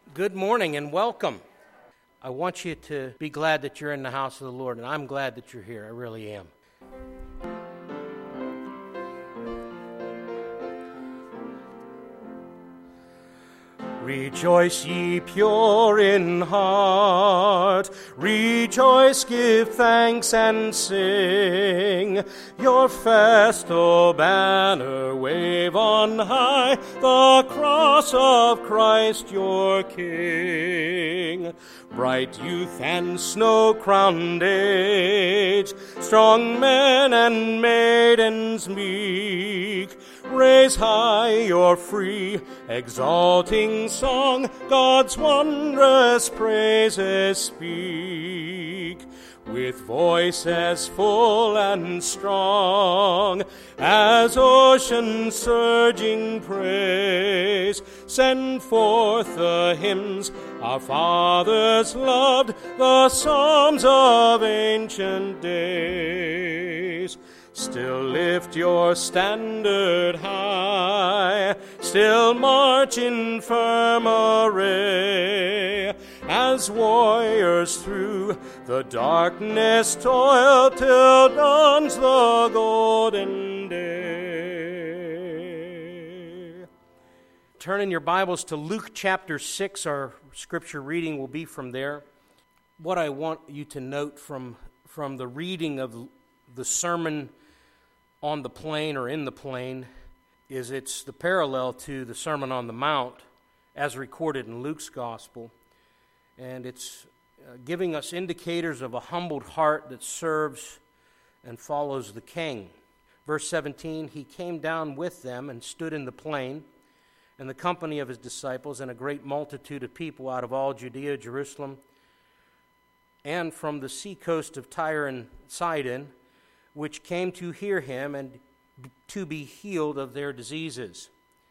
Good morning and welcome. I want you to be glad that you're in the house of the Lord, and I'm glad that you're here. I really am. Rejoice, ye pure in heart. Rejoice, give thanks and sing. Your festal banner wave on high, the cross of Christ your King. Bright youth and snow-crowned age, strong men and maidens meek, raise high your free, exalting song, God's wondrous praises speak. With voices full and strong, as ocean surging praise, send forth the hymns our fathers loved, the psalms of ancient days. Still lift your standard high, still march in firm array, as warriors through the darkness toil till dawns the golden day. Turn in your Bibles to Luke chapter 6. Our scripture reading will be from there. What I want you to note from the reading of the sermon on the plain or in the plain is it's the parallel to the Sermon on the Mount as recorded in Luke's gospel. And it's giving us indicators of a humbled heart that serves and follows the King. Verse 17, he came down with them and stood in the plain, and the company of his disciples, and a great multitude of people out of all Judea, Jerusalem, and from the seacoast of Tyre and Sidon, which came to hear him and to be healed of their diseases.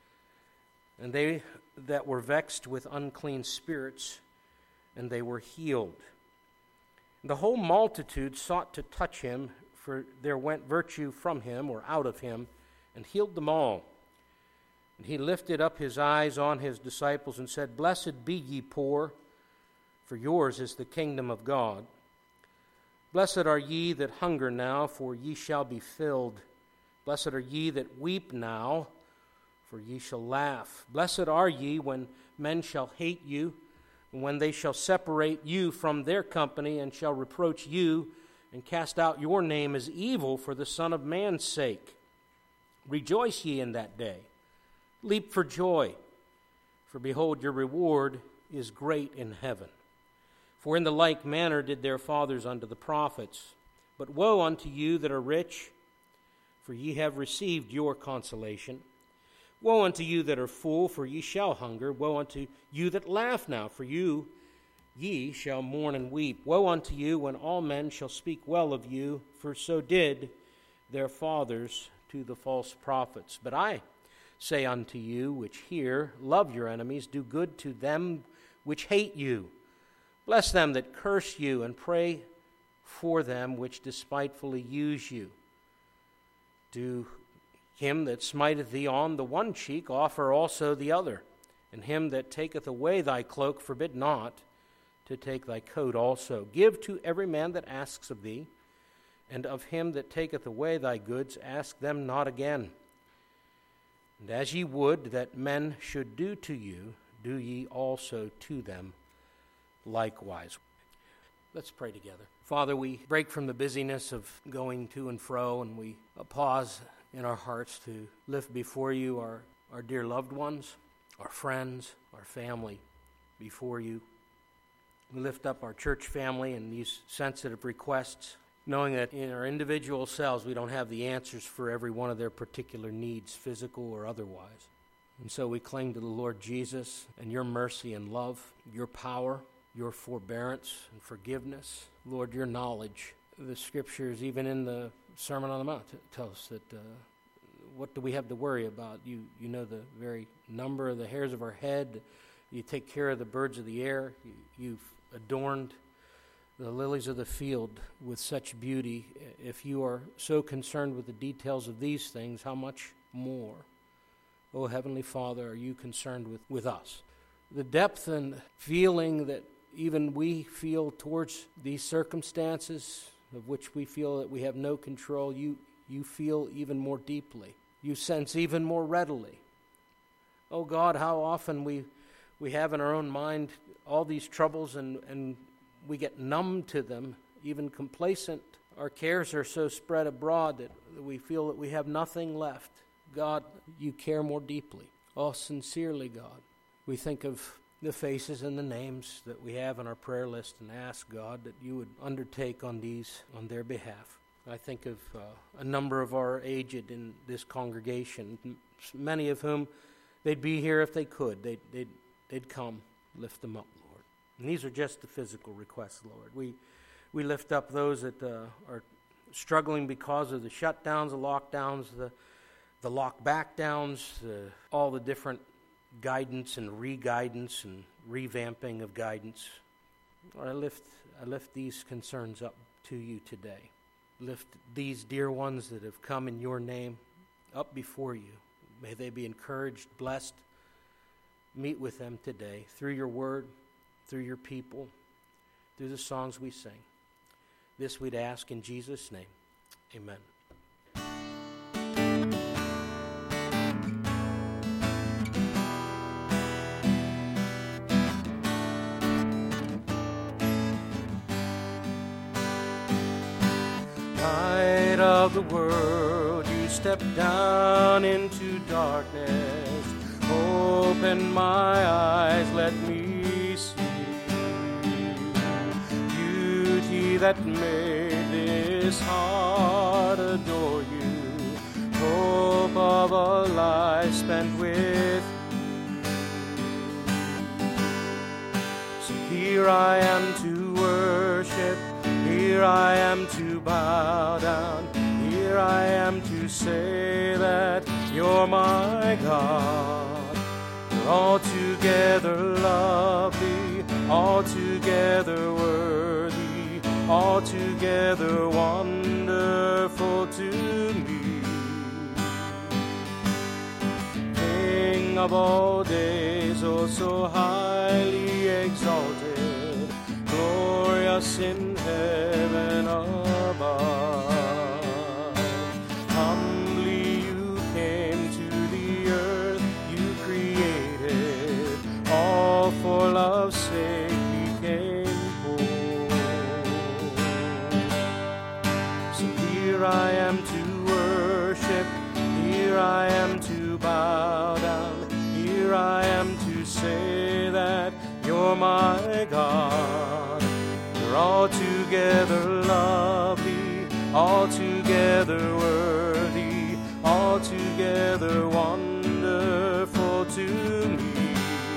And they that were vexed with unclean spirits, and they were healed. The whole multitude sought to touch him, for there went virtue from him, or out of him, and healed them all. And he lifted up his eyes on his disciples and said, Blessed be ye poor, for yours is the kingdom of God. Blessed are ye that hunger now, for ye shall be filled. Blessed are ye that weep now, for ye shall laugh. Blessed are ye when men shall hate you, and when they shall separate you from their company, and shall reproach you, and cast out your name as evil for the Son of Man's sake. Rejoice ye in that day. Leap for joy, for behold, your reward is great in heaven. For in the like manner did their fathers unto the prophets. But woe unto you that are rich, for ye have received your consolation. Woe unto you that are full, for ye shall hunger. Woe unto you that laugh now, for ye shall mourn and weep. Woe unto you when all men shall speak well of you, for so did their fathers to the false prophets. But I say unto you which hear, love your enemies, do good to them which hate you. Bless them that curse you, and pray for them which despitefully use you. To him that smiteth thee on the one cheek, offer also the other. And him that taketh away thy cloak, forbid not to take thy coat also. Give to every man that asks of thee, and of him that taketh away thy goods, ask them not again. And as ye would that men should do to you, do ye also to them likewise. Let's pray together. Father, we break from the busyness of going to and fro, and we pause in our hearts to lift before you our dear loved ones, our friends, our family before you. We lift up our church family and these sensitive requests, knowing that in our individual selves we don't have the answers for every one of their particular needs, physical or otherwise. And so we cling to the Lord Jesus and your mercy and love, your power, your forbearance and forgiveness, Lord, your knowledge. The scriptures, even in the Sermon on the Mount, tell us that what do we have to worry about? You know the very number of the hairs of our head. You take care of the birds of the air. You've adorned the lilies of the field with such beauty. If you are so concerned with the details of these things, how much more, O Heavenly Father, are you concerned with us? the depth and feeling that even we feel towards these circumstances of which we feel that we have no control, you feel even more deeply. You sense even more readily. Oh God, how often we have in our own mind all these troubles and we get numb to them, even complacent. Our cares are so spread abroad that we feel that we have nothing left. God, you care more deeply. Oh, sincerely, God. We think of the faces and the names that we have on our prayer list and ask, God, that you would undertake on their behalf. I think of a number of our aged in this congregation, many of whom they'd be here if they could. They'd come, lift them up, Lord. And these are just the physical requests, Lord. We lift up those that are struggling because of the shutdowns, the lockdowns, the lockback-downs, all the different guidance and re-guidance and revamping of guidance. Lord, I lift these concerns up to you today. Lift these dear ones that have come in your name up before you. May they be encouraged, blessed. Meet with them today through your word, through your people, through the songs we sing. This we'd ask in Jesus' name. Amen. Light of the world, you step down into darkness. Open my eyes, let me see beauty that made this heart adore you. Hope of a life spent with you. So here I am to worship, here I am to bow down, here I am to say that you're my God. You're altogether lovely, altogether worthy, altogether wonderful to me. King of all days, oh so highly exalted, glorious in heaven above. Humbly you came to the earth you created, all for love's sake became poor. So here I am to worship, here I am to bow down, here I am to say that you're my God. You're altogether lovely, altogether worthy, altogether wonderful to me.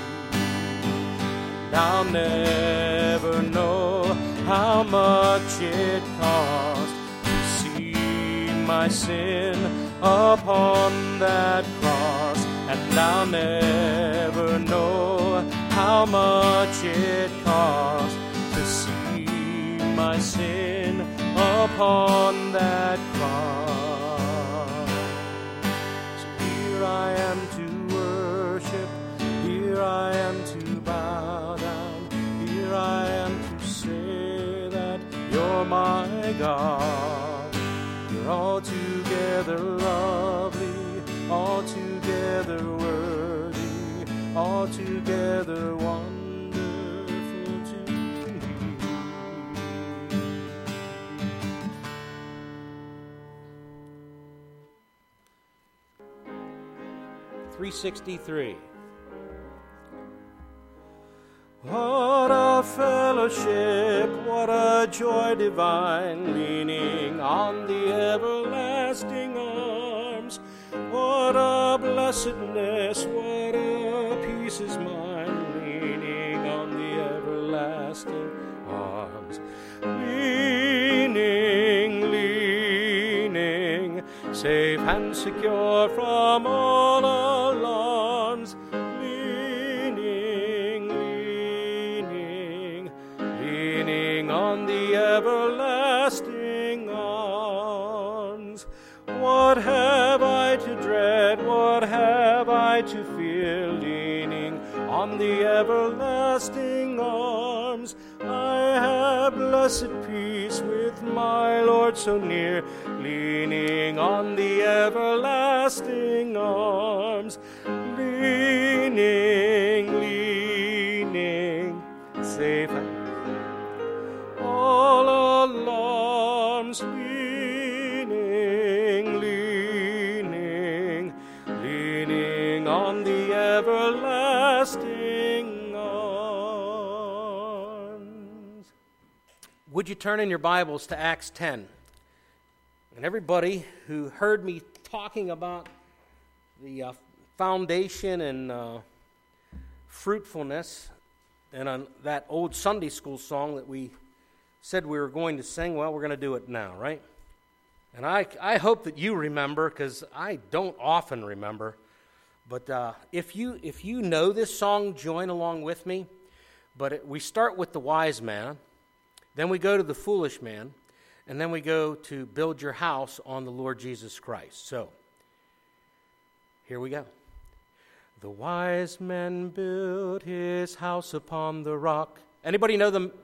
I'll never know how much it cost to see my sin upon that cross, and I'll never know how much it cost to see my sin upon that cross. So here I am to worship, here I am to bow down, here I am to say that you're my God. You're altogether lovely, altogether worthy, altogether wonderful to me. 363. What a fellowship, what a joy divine, leaning on the everlasting arms. What a blessedness, what a peace is mine, leaning on the everlasting arms. Leaning, leaning, safe and secure from all alarms. On the everlasting arms. What have I to dread? What have I to fear? Leaning on on the everlasting arms. I have blessed peace with my Lord so near, leaning on the everlasting arms. Leaning, safe all alarms, leaning on the everlasting arms. Would you turn in your Bibles to Acts 10? And everybody who heard me talking about the foundation and fruitfulness, and on that old Sunday school song that we said we were going to sing, well, we're going to do it now, right? And I hope that you remember, because I don't often remember. But if you know this song, join along with me. But we start with the wise man, then we go to the foolish man, and then we go to build your house on the Lord Jesus Christ. So, here we go. The wise man built his house upon the rock. Anybody know the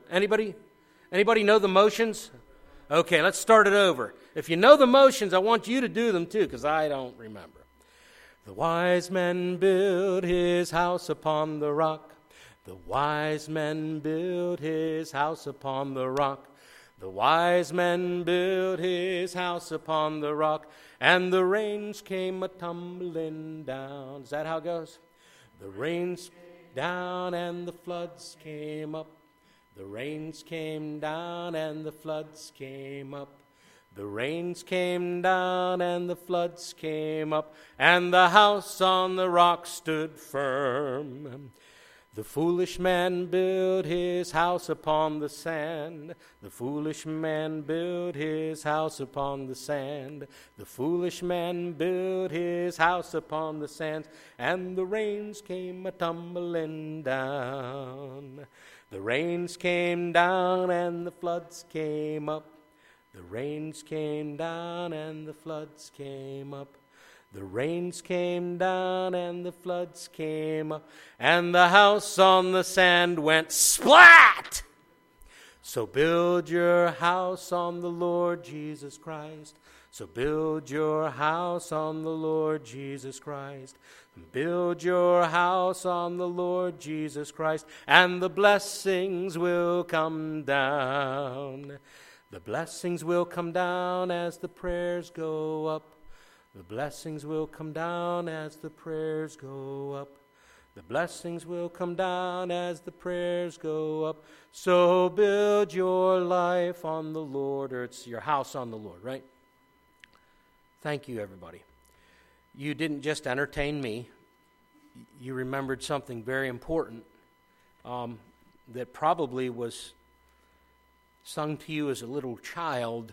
motions? Okay, let's start it over. If you know the motions, I want you to do them too, because I don't remember. The wise man built his house upon the rock. The wise man built his house upon the rock. The wise man built his house upon the rock, and the rains came a-tumbling down. Is that how it goes? The rains down and the floods came up. The rains came down and the floods came up. The rains came down and the floods came up, and the house on the rock stood firm. The foolish man built his house upon the sand. The foolish man built his house upon the sand. The foolish man built his house upon the sand, and the rains came a-tumbling down. The rains came down and the floods came up. The rains came down and the floods came up. The rains came down and the floods came up, and the house on the sand went splat! So build your house on the Lord Jesus Christ. So build your house on the Lord Jesus Christ. Build your house on the Lord Jesus Christ, and the blessings will come down. The blessings will come down as the prayers go up. The blessings will come down as the prayers go up. The blessings will come down as the prayers go up. So build your life on the Lord, or it's your house on the Lord, right? Thank you, everybody. You didn't just entertain me. You remembered something very important that probably was sung to you as a little child.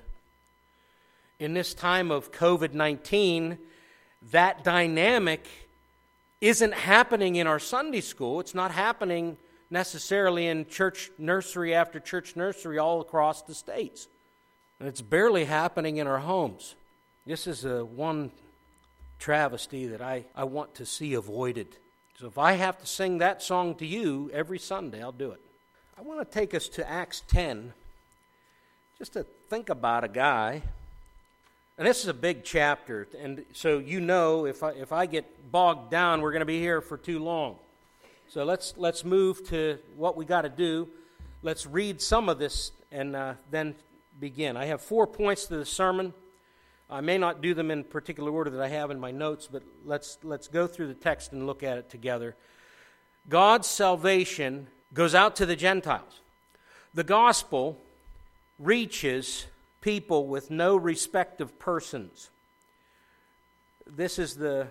In this time of COVID-19, that dynamic isn't happening in our Sunday school. It's not happening necessarily in church nursery after church nursery all across the states. And it's barely happening in our homes. This is one travesty that I want to see avoided. So if I have to sing that song to you every Sunday, I'll do it. I want to take us to Acts 10, just to think about a guy. And this is a big chapter, and so you know if I get bogged down, we're going to be here for too long. So let's move to what we got to do. Let's read some of this and then begin. I have 4 points to the sermon. I may not do them in particular order that I have in my notes, but let's go through the text and look at it together. God's salvation goes out to the Gentiles. The gospel reaches people with no respect of persons. This is the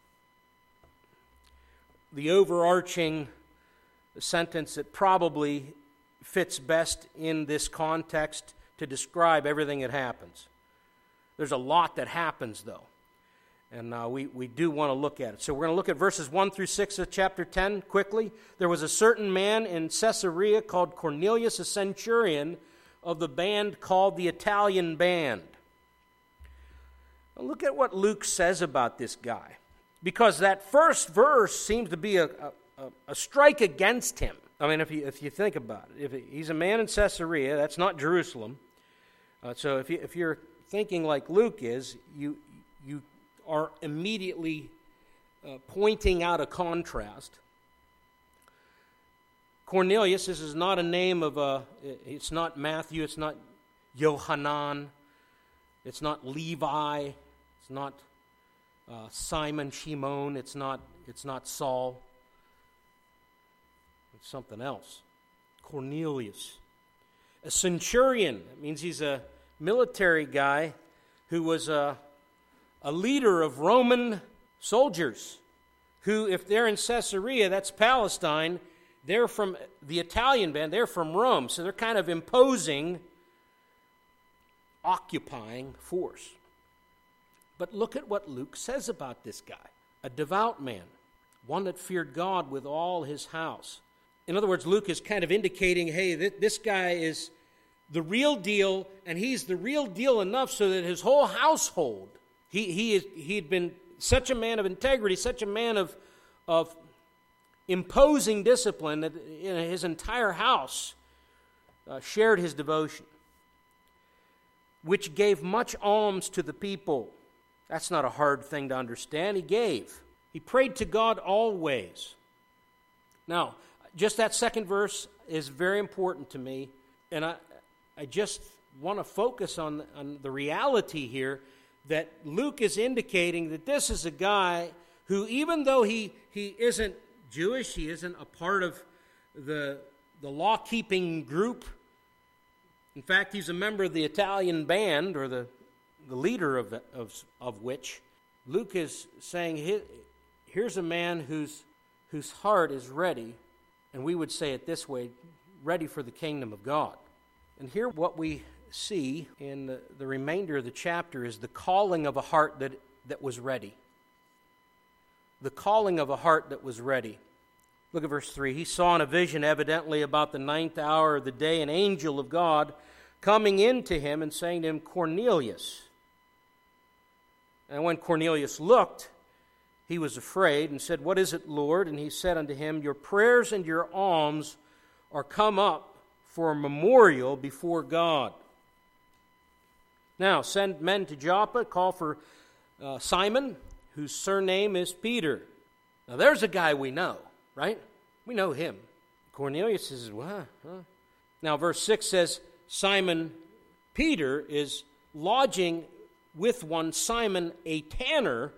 overarching sentence that probably fits best in this context to describe everything that happens. There's a lot that happens, though, and we do want to look at it. So we're going to look at verses 1 through 6 of chapter 10 quickly. There was a certain man in Caesarea called Cornelius, a centurion of the band called the Italian Band. Now look at what Luke says about this guy, because that first verse seems to be a a strike against him. I mean, if you think about it, he's a man in Caesarea, that's not Jerusalem. So if you're thinking like Luke is, you are immediately pointing out a contrast. Cornelius, this is not a name of it's not Matthew, it's not Yohanan, it's not Levi, it's not Simon, Shimon, it's not Saul. It's something else. Cornelius. A centurion. That means he's a military guy who was a leader of Roman soldiers who, if they're in Caesarea, that's Palestine, they're from the Italian band, they're from Rome. So they're kind of imposing, occupying force. But look at what Luke says about this guy. A devout man, one that feared God with all his house. In other words, Luke is kind of indicating, hey, this guy is the real deal, and he's the real deal enough so that his whole household, he'd been such a man of integrity, such a man of imposing discipline that his entire house shared his devotion, which gave much alms to the people. That's not a hard thing to understand. He gave. He prayed to God always. Now, just that second verse is very important to me, and I just want to focus on the reality here that Luke is indicating that this is a guy who, even though he isn't Jewish, he isn't a part of the law-keeping group. In fact, he's a member of the Italian band, or the leader of which. Luke is saying, here's a man whose heart is ready, and we would say it this way, ready for the kingdom of God. And here what we see in the remainder of the chapter is the calling of a heart that was ready. The calling of a heart that was ready. Look at verse 3. He saw in a vision, evidently about the 9th hour of the day, an angel of God coming into him and saying to him, Cornelius. And when Cornelius looked, he was afraid and said, What is it, Lord? And he said unto him, Your prayers and your alms are come up for a memorial before God. Now, send men to Joppa, call for Simon, whose surname is Peter. Now, there's a guy we know, right? We know him. Cornelius says, what? Huh? Now, verse 6 says, Simon Peter is lodging with one Simon, a tanner,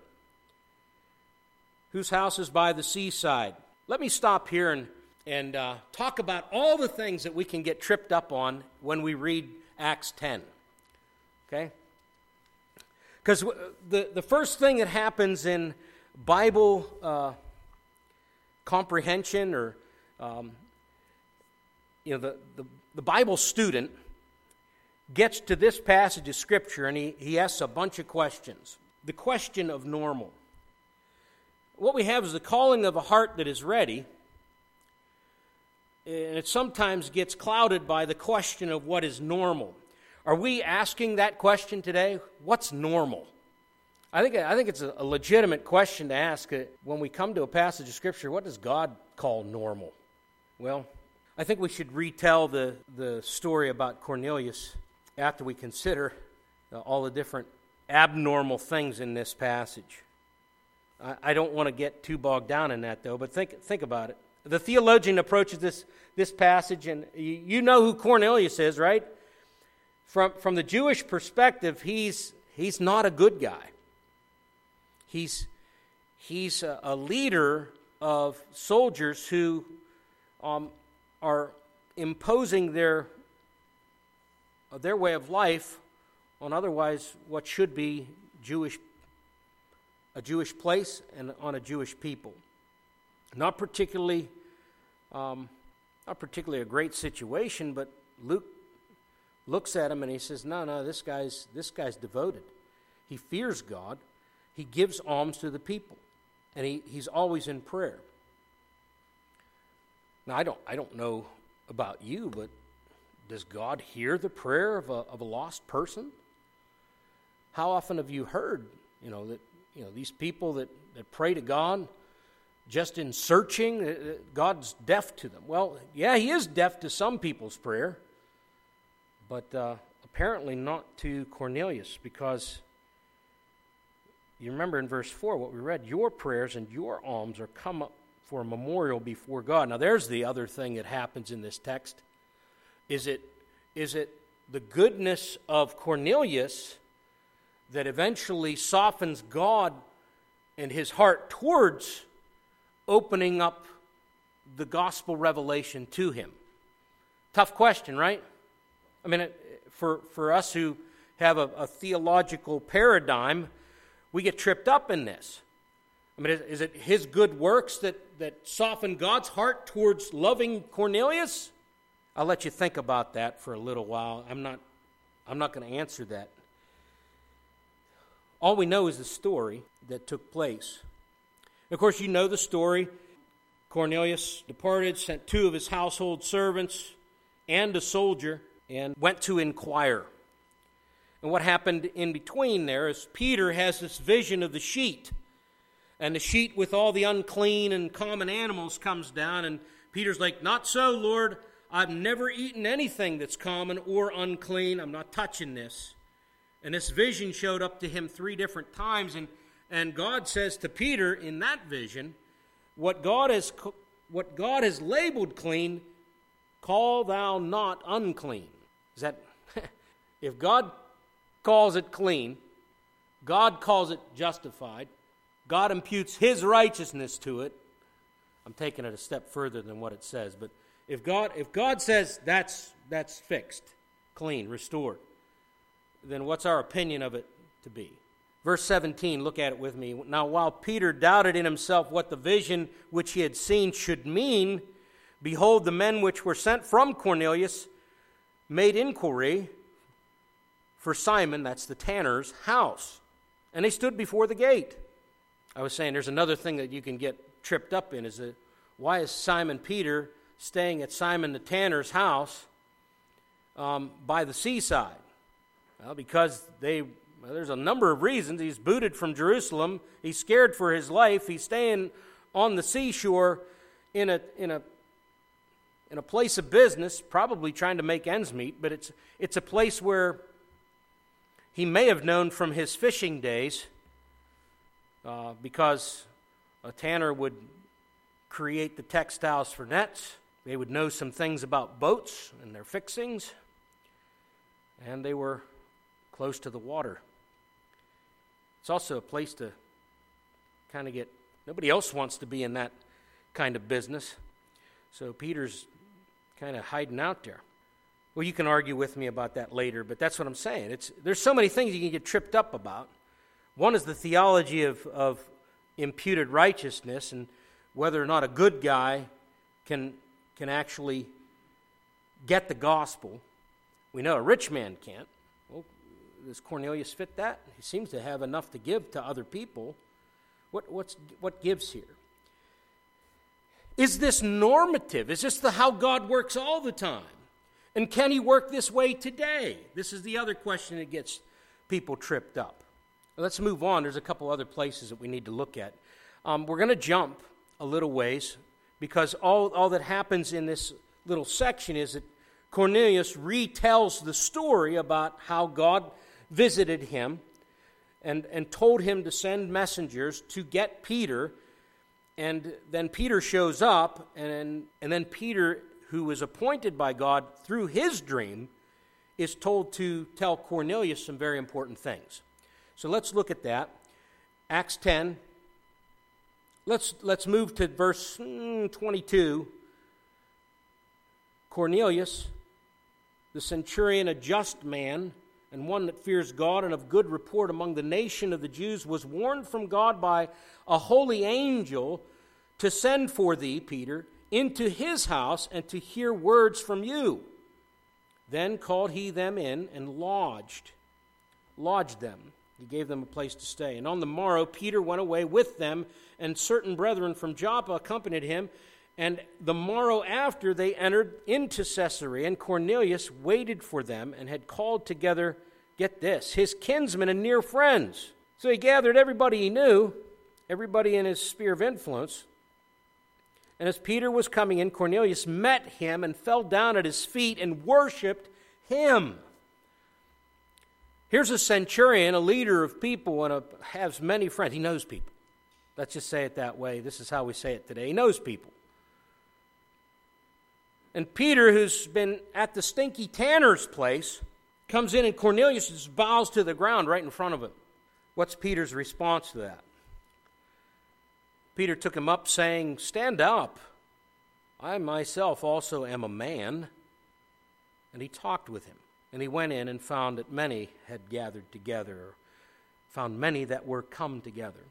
whose house is by the seaside. Let me stop here and talk about all the things that we can get tripped up on when we read Acts 10. Okay? Because the first thing that happens in Bible comprehension, or the Bible student gets to this passage of Scripture and he asks a bunch of questions. The question of normal. What we have is the calling of a heart that is ready, and it sometimes gets clouded by the question of what is normal. Are we asking that question today? What's normal? I think it's a legitimate question to ask when we come to a passage of Scripture. What does God call normal? Well, I think we should retell the story about Cornelius after we consider all the different abnormal things in this passage. I don't want to get too bogged down in that, though, but think about it. The theologian approaches this passage, and you know who Cornelius is, right? From the Jewish perspective, he's not a good guy. He's a leader of soldiers who are imposing their way of life on otherwise what should be a Jewish place and on a Jewish people. Not particularly a great situation, but Luke looks at him and he says, No, this guy's devoted. He fears God. He gives alms to the people, and he's always in prayer. Now, I don't know about you, but does God hear the prayer of a lost person? How often have you heard, that these people that pray to God, just in searching, God's deaf to them. Well, yeah, he is deaf to some people's prayer, but apparently not to Cornelius, because you remember in verse 4 what we read, your prayers and your alms are come up for a memorial before God. Now there's the other thing that happens in this text. Is it the goodness of Cornelius that eventually softens God and his heart towards opening up the gospel revelation to him? Tough question, right? I mean, for us who have a theological paradigm, we get tripped up in this. I mean, is it his good works that soften God's heart towards loving Cornelius? I'll let you think about that for a little while. I'm not going to answer that. All we know is the story that took place. Of course, you know the story. Cornelius departed, sent 2 of his household servants and a soldier, and went to inquire. And what happened in between there is Peter has this vision of the sheet. And the sheet with all the unclean and common animals comes down, and Peter's like, not so, Lord. I've never eaten anything that's common or unclean. I'm not touching this. And this vision showed up to him 3 different times, and God says to Peter in that vision, what God has labeled clean, call thou not unclean. Is that if God calls it clean, God calls it justified, God imputes his righteousness to it. I'm taking it a step further than what it says, but if God says that's fixed, clean, restored, then what's our opinion of it to be? Verse 17, look at it with me. Now, while Peter doubted in himself what the vision which he had seen should mean, behold, the men which were sent from Cornelius made inquiry for Simon, that's the tanner's house. And they stood before the gate. I was saying there's another thing that you can get tripped up in, is that why is Simon Peter staying at Simon the tanner's house by the seaside? Well, because there's a number of reasons. He's booted from Jerusalem. He's scared for his life. He's staying on the seashore in a place of business, probably trying to make ends meet, but it's a place where he may have known from his fishing days, because a tanner would create the textiles for nets. They would know some things about boats and their fixings, and they were close to the water. It's also a place to kind of nobody else wants to be in that kind of business, so Peter's kind of hiding out there. Well, you can argue with me about that later, but that's what I'm saying. There's so many things you can get tripped up about. One is the theology of imputed righteousness and whether or not a good guy can actually get the gospel. We know a rich man can't. Well, does Cornelius fit that? He seems to have enough to give to other people. What gives here? Is this normative? Is this how God works all the time? And can he work this way today? This is the other question that gets people tripped up. Let's move on. There's a couple other places that we need to look at. We're going to jump a little ways, because all that happens in this little section is that Cornelius retells the story about how God visited him and told him to send messengers to get Peter. And then Peter shows up, and then Peter, who was appointed by God through his dream, is told to tell Cornelius some very important things. So let's look at that. Acts 10. Let's move to verse 22. Cornelius, the centurion, a just man, and one that fears God and of good report among the nation of the Jews, was warned from God by a holy angel to send for thee, Peter, into his house and to hear words from you. Then called he them in and lodged them. He gave them a place to stay. And on the morrow Peter went away with them, and certain brethren from Joppa accompanied him. And the morrow after they entered into Caesarea, and Cornelius waited for them and had called together, get this, his kinsmen and near friends. So he gathered everybody he knew, everybody in his sphere of influence, And as Peter was coming in, Cornelius met him and fell down at his feet and worshiped him. Here's a centurion, a leader of people, and has many friends. He knows people. Let's just say it that way. This is how we say it today. He knows people. And Peter, who's been at the stinky tanner's place, comes in and Cornelius just bows to the ground right in front of him. What's Peter's response to that? Peter took him up, saying, "Stand up. I myself also am a man." And he talked with him. And he went in and found that many had gathered together, or found many that were come together.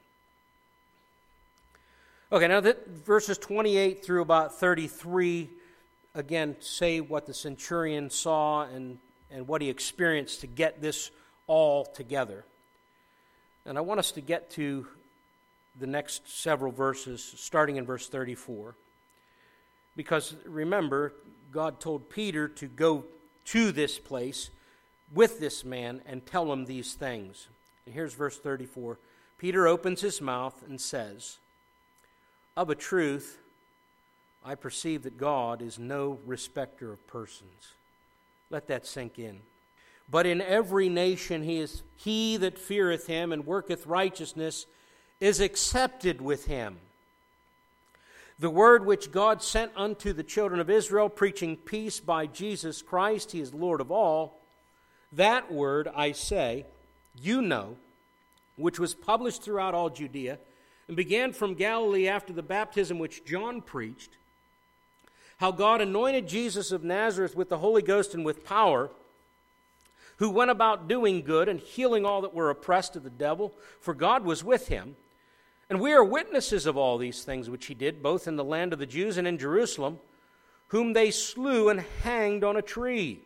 Okay, now verses 28 through about 33, again, say what the centurion saw and what he experienced to get this all together. And I want us to get to the next several verses, starting in verse 34. Because remember, God told Peter to go to this place with this man and tell him these things. And here's verse 34. Peter opens his mouth and says, "Of a truth, I perceive that God is no respecter of persons." Let that sink in. "But in every nation he that feareth him and worketh righteousness is accepted with him. The word which God sent unto the children of Israel, preaching peace by Jesus Christ, he is Lord of all, that word, I say, you know, which was published throughout all Judea, and began from Galilee after the baptism which John preached, how God anointed Jesus of Nazareth with the Holy Ghost and with power, who went about doing good and healing all that were oppressed of the devil, for God was with him. And we are witnesses of all these things which he did, both in the land of the Jews and in Jerusalem, whom they slew and hanged on a tree.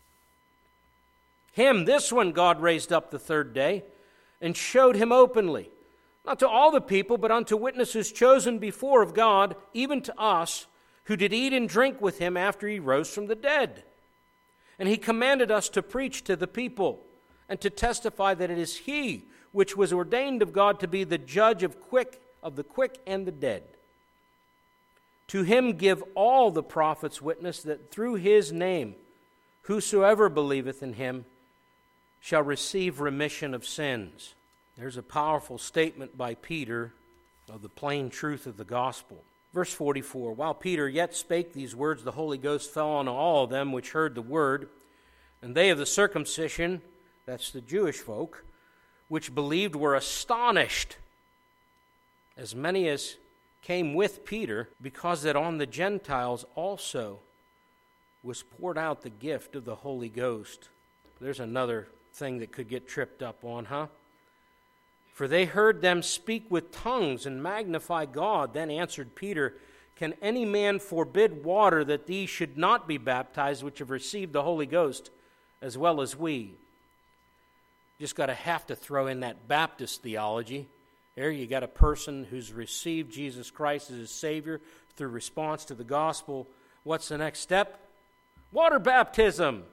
Him, this one, God raised up the third day, and showed him openly, not to all the people, but unto witnesses chosen before of God, even to us, who did eat and drink with him after he rose from the dead. And he commanded us to preach to the people, and to testify that it is he which was ordained of God to be the judge of the quick and the dead. To him give all the prophets witness that through his name whosoever believeth in him shall receive remission of sins." There's a powerful statement by Peter of the plain truth of the gospel. Verse 44, "While Peter yet spake these words, the Holy Ghost fell on all of them which heard the word, and they of the circumcision," that's the Jewish folk, "which believed were astonished, as many as came with Peter, because that on the Gentiles also was poured out the gift of the Holy Ghost." There's another thing that could get tripped up on, huh? "For they heard them speak with tongues and magnify God. Then answered Peter, Can any man forbid water that these should not be baptized, which have received the Holy Ghost, as well as we?" Just got to have to throw in that Baptist theology. There you got a person who's received Jesus Christ as his Savior through response to the gospel. What's the next step? Water baptism.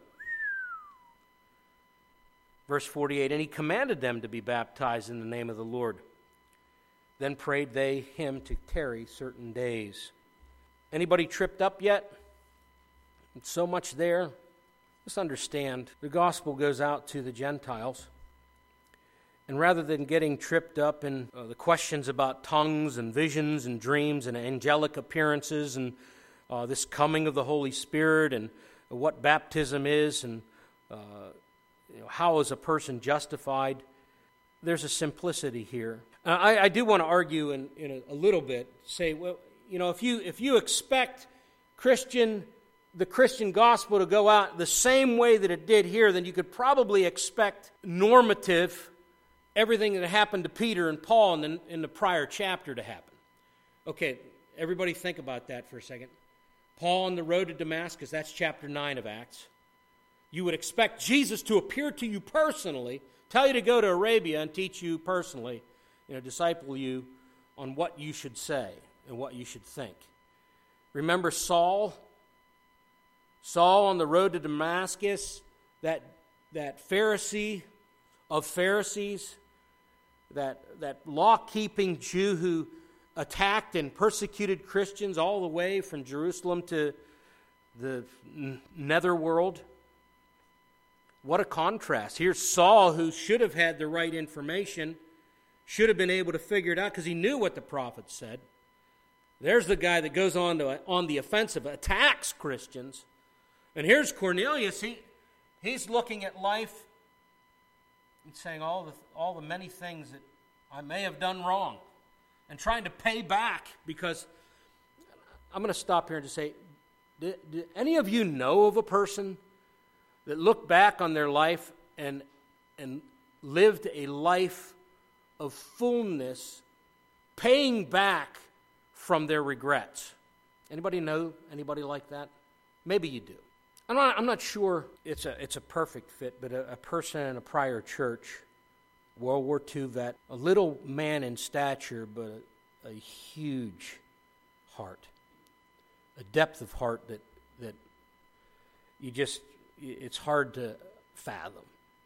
Verse 48, "And he commanded them to be baptized in the name of the Lord. Then prayed they him to tarry certain days." Anybody tripped up yet? It's so much there. Let's understand, the gospel goes out to the Gentiles. And rather than getting tripped up in the questions about tongues and visions and dreams and angelic appearances and this coming of the Holy Spirit and what baptism is and how is a person justified, there's a simplicity here. I do want to argue in a little bit, say, well, if you expect the Christian gospel to go out the same way that it did here, then you could probably expect normative everything that happened to Peter and Paul in the prior chapter to happen. Okay, everybody think about that for a second. Paul on the road to Damascus, that's chapter 9 of Acts. You would expect Jesus to appear to you personally, tell you to go to Arabia and teach you personally, disciple you on what you should say and what you should think. Remember Saul? Saul on the road to Damascus, that Pharisee of Pharisees, that law-keeping Jew who attacked and persecuted Christians all the way from Jerusalem to the netherworld. What a contrast. Here's Saul, who should have had the right information, should have been able to figure it out because he knew what the prophet said. There's the guy that goes on the offensive, attacks Christians. And here's Cornelius. He's looking at life and saying all the many things that I may have done wrong and trying to pay back, because I'm going to stop here and just say, do any of you know of a person that looked back on their life and lived a life of fullness, paying back from their regrets? Anybody know anybody like that? Maybe you do. I'm not sure it's a perfect fit, but a person in a prior church, World War II vet, a little man in stature, but a huge heart, a depth of heart that it's hard to fathom.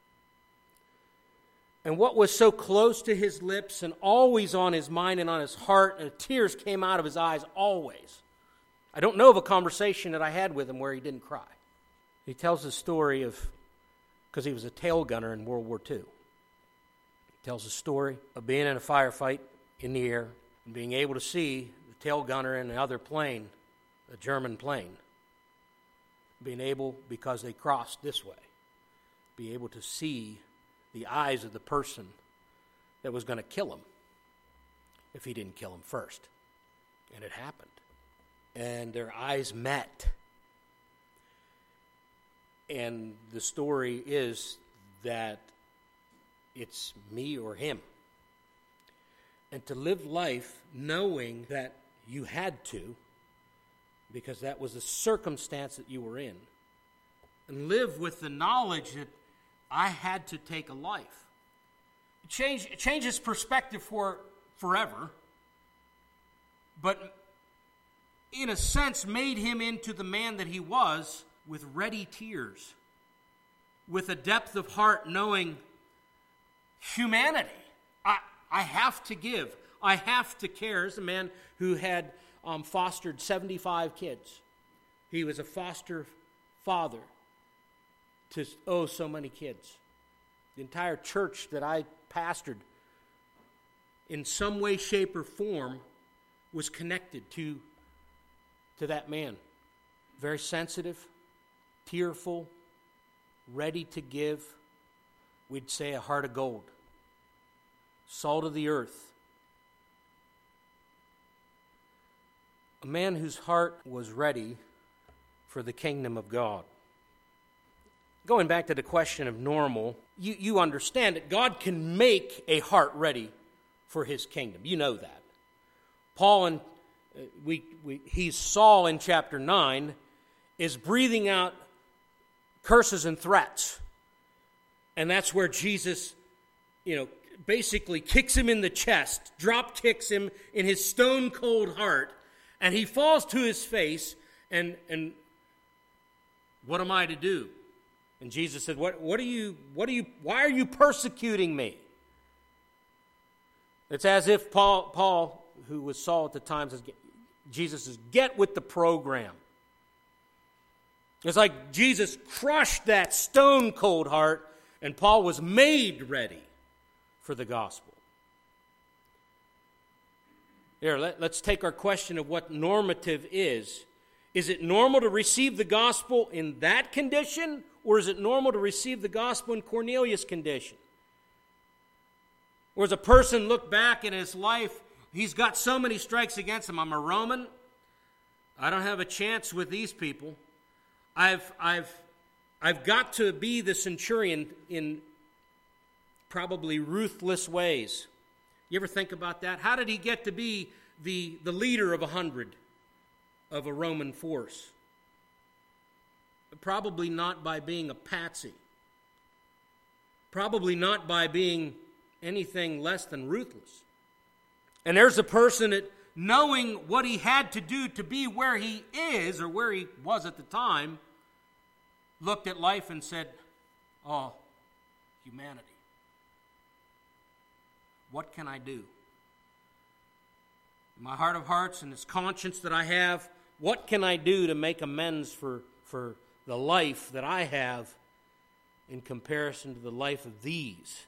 And what was so close to his lips and always on his mind and on his heart, and tears came out of his eyes always. I don't know of a conversation that I had with him where he didn't cry. He tells the story of, because he was a tail gunner in World War II. He tells the story of being in a firefight in the air and being able to see the tail gunner in another plane, a German plane, being able, because they crossed this way, be able to see the eyes of the person that was going to kill him if he didn't kill him first. And it happened. And their eyes met. And the story is that it's me or him. And to live life knowing that you had to, because that was the circumstance that you were in, and live with the knowledge that I had to take a life. It changes perspective for forever, but in a sense made him into the man that he was, with ready tears, with a depth of heart, knowing humanity. I have to give. I have to care. As a man who had fostered 75 kids. He was a foster father to so many kids. The entire church that I pastored, in some way, shape, or form, was connected to that man. Very sensitive, tearful, ready to give. We'd say a heart of gold. Salt of the earth. A man whose heart was ready for the kingdom of God. Going back to the question of normal, you understand that God can make a heart ready for his kingdom. You know that. Paul, and he's Saul in chapter 9, is breathing out curses and threats. And that's where Jesus, basically kicks him in the chest, drop kicks him in his stone cold heart, and he falls to his face, and what am I to do? And Jesus said, why are you persecuting me? It's as if Paul, who was Saul at the time, says, Jesus says, get with the program. It's like Jesus crushed that stone cold heart, and Paul was made ready for the gospel. Here, let's take our question of what normative is. Is it normal to receive the gospel in that condition, or is it normal to receive the gospel in Cornelius' condition? Or does a person look back in his life, he's got so many strikes against him. I'm a Roman. I don't have a chance with these people. I've got to be the centurion in probably ruthless ways. You ever think about that? How did he get to be the leader of 100 of a Roman force? Probably not by being a patsy. Probably not by being anything less than ruthless. And there's a person that, knowing what he had to do to be where he is, or where he was at the time, looked at life and said, oh, humanity. What can I do? my heart of hearts and this conscience that I have, what can I do to make amends for the life that I have in comparison to the life of these?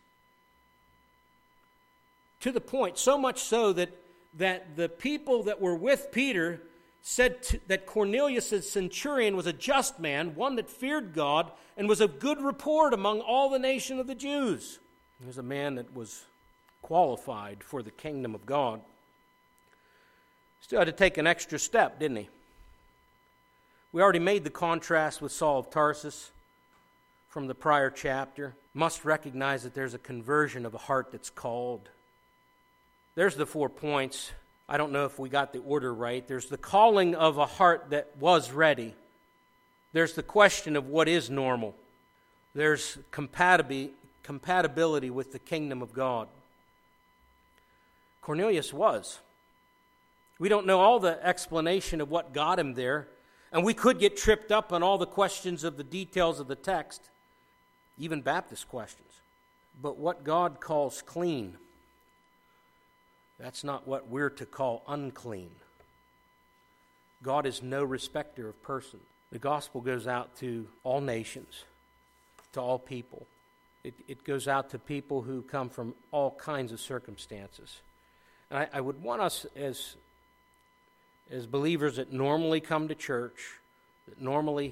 To the point, so much so that the people that were with Peter said that Cornelius the centurion was a just man, one that feared God, and was of good report among all the nation of the Jews. He was a man that was qualified for the kingdom of God. Still had to take an extra step, didn't he? We already made the contrast with Saul of Tarsus from the prior chapter. Must recognize that there's a conversion of a heart that's called. There's the 4 points. I don't know if we got the order right. There's the calling of a heart that was ready. There's the question of what is normal. There's compatibility with the kingdom of God. Cornelius was. We don't know all the explanation of what got him there, and we could get tripped up on all the questions of the details of the text, even Baptist questions. But what God calls clean, that's not what we're to call unclean. God is no respecter of persons. The gospel goes out to all nations, to all people. It goes out to people who come from all kinds of circumstances. And I would want us as believers that normally come to church, that normally,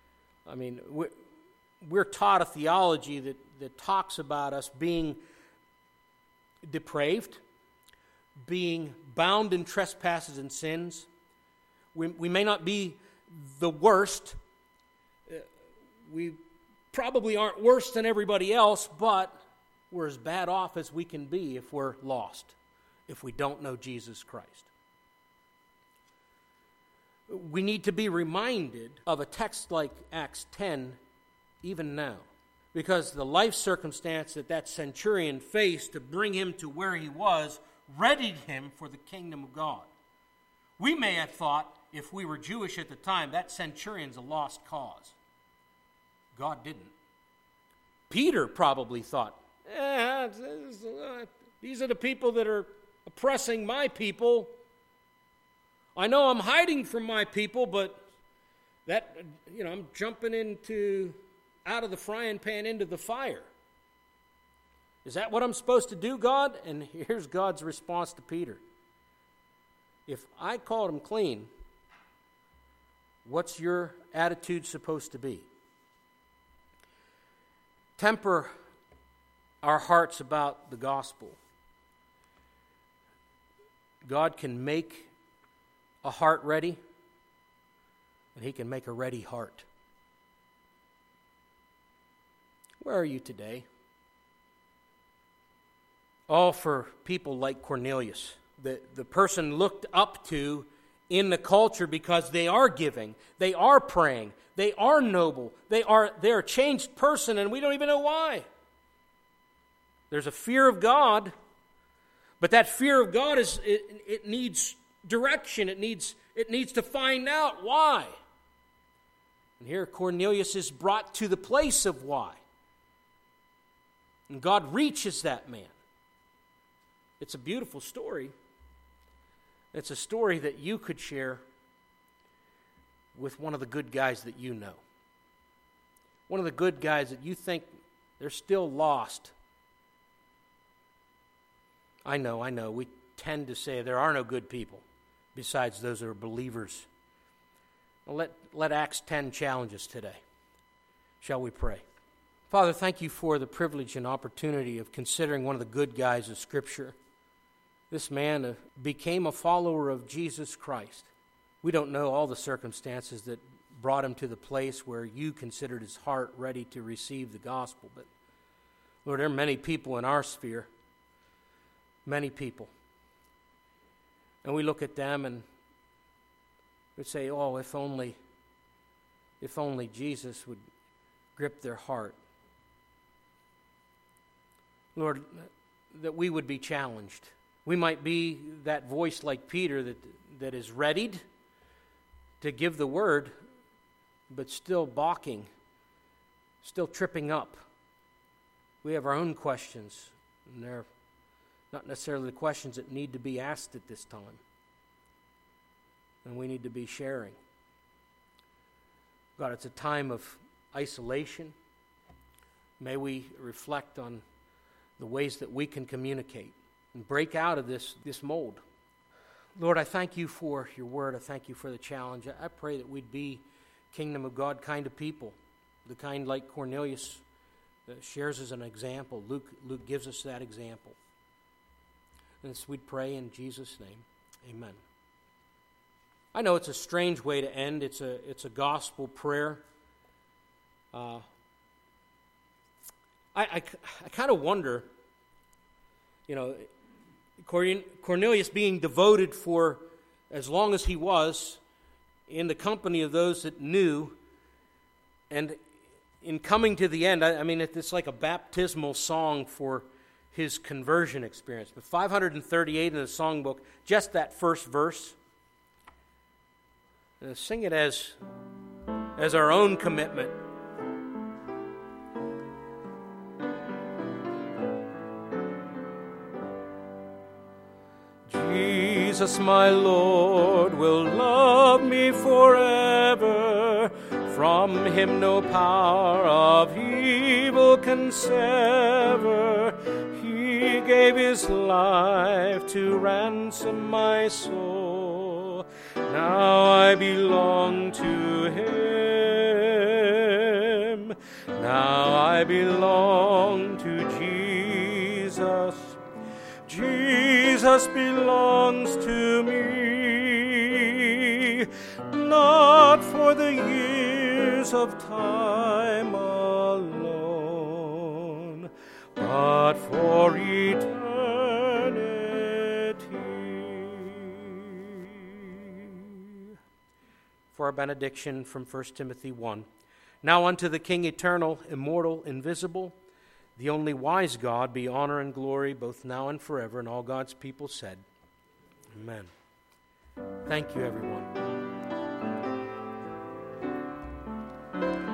we're taught a theology that talks about us being depraved, being bound in trespasses and sins. We may not be the worst. We probably aren't worse than everybody else, but we're as bad off as we can be if we're lost, if we don't know Jesus Christ. We need to be reminded of a text like Acts 10 even now, because the life circumstance that centurion faced to bring him to where he was readied him for the kingdom of God. We may have thought, if we were Jewish at the time, that centurion's a lost cause. God didn't. Peter probably thought, these are the people that are oppressing my people. I know I'm hiding from my people, but I'm jumping out of the frying pan into the fire. Is that what I'm supposed to do, God? And here's God's response to Peter. If I called him clean, what's your attitude supposed to be? Temper our hearts about the gospel. God can make a heart ready, and he can make a ready heart. Where are you today? All for people like Cornelius, the person looked up to in the culture because they are giving, they are praying, they are noble, they're a changed person, and we don't even know why. There's a fear of God, but that fear of God it needs direction. It needs to find out why. And here Cornelius is brought to the place of why. And God reaches that man. It's a beautiful story. It's a story that you could share with one of the good guys that you know. One of the good guys that you think they're still lost. I know. We tend to say there are no good people besides those that are believers. Well, let Acts 10 challenge us today. Shall we pray? Father, thank you for the privilege and opportunity of considering one of the good guys of Scripture. This man became a follower of Jesus Christ. We don't know all the circumstances that brought him to the place where you considered his heart ready to receive the gospel. But, Lord, there are many people in our sphere, many people. And we look at them and we say, oh, if only Jesus would grip their heart. Lord, that we would be challenged. We might be that voice like Peter that is readied to give the word, but still balking, still tripping up. We have our own questions, and they're not necessarily the questions that need to be asked at this time. and we need to be sharing. God, it's a time of isolation. May we reflect on the ways that we can communicate and break out of this mold. Lord, I thank you for your word. I thank you for the challenge. I pray that we'd be kingdom of God kind of people, the kind like Cornelius shares as an example. Luke gives us that example. And this we'd pray in Jesus' name. Amen. I know it's a strange way to end. It's a gospel prayer. I kind of wonder, Cornelius being devoted for as long as he was in the company of those that knew, and in coming to the end, it's like a baptismal song for his conversion experience. But 538 in the songbook, just that first verse. Sing it as our own commitment. Jesus, my Lord, will love me forever. From him no power of evil can sever. He gave his life to ransom my soul. Now I belong to him. Now I belong to Jesus. Jesus belongs to me, not for the years of time alone, but for eternity. For our benediction from 1 Timothy 1. Now unto the King eternal, immortal, invisible, the only wise God, be honor and glory both now and forever. And all God's people said, Amen. Thank you, everyone.